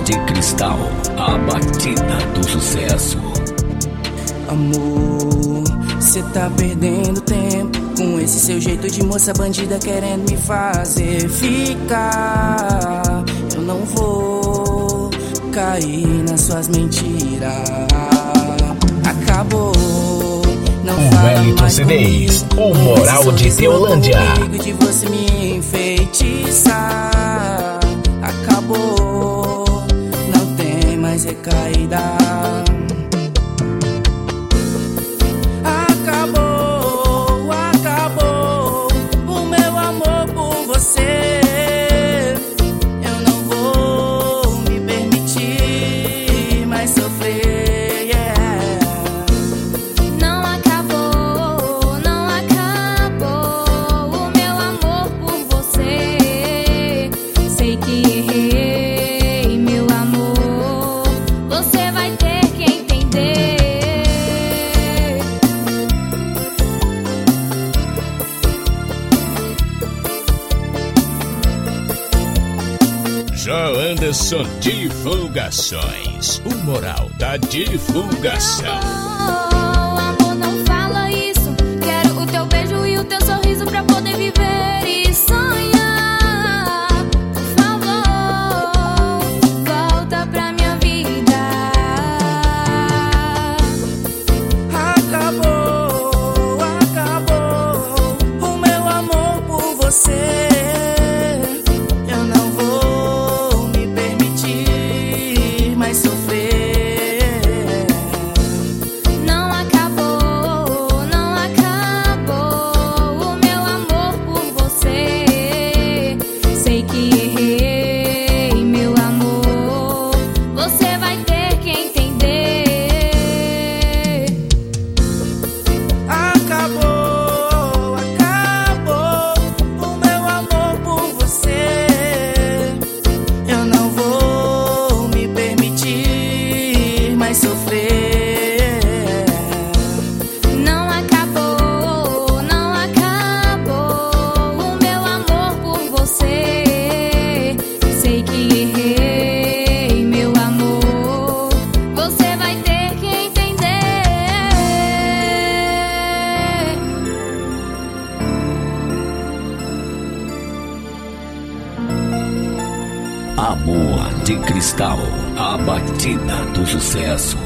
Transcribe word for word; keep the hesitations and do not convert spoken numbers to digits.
de Cristal, a batida do sucesso. Amor, cê tá perdendo tempo com esse seu jeito de moça bandida querendo me fazer ficar. Eu não vou cair nas suas mentiras. Acabou, não o fala Wellington mais C Ds, comigo. o moral de Teolândia. Comigo de você me enfeitiçar. Acabou, não tem mais recaída. Acabou, acabou o meu amor por você. Eu não vou me permitir mais sofrer, yeah. Não acabou, não acabou o meu amor por você. Sei que errei, meu amor, você vai ter que entender. João Anderson Divulgações, o moral da divulgação. Oh, amor, não fala isso. Quero o teu beijo e o teu sorriso pra poder viver e sonhar. Por favor, volta pra minha vida. Acabou, acabou o meu amor por você. Eu não vou me permitir mais sofrer. Não acabou, não acabou o meu amor por você. Sei que errei, meu amor, você vai ter que entender. Acabou, acabou o meu amor por você. Eu não vou me permitir mais sofrer. Não acabou, não acabou o meu amor por você. Sei que errei, meu amor, você vai ter que entender. Amor de Cristal, a batida do sucesso.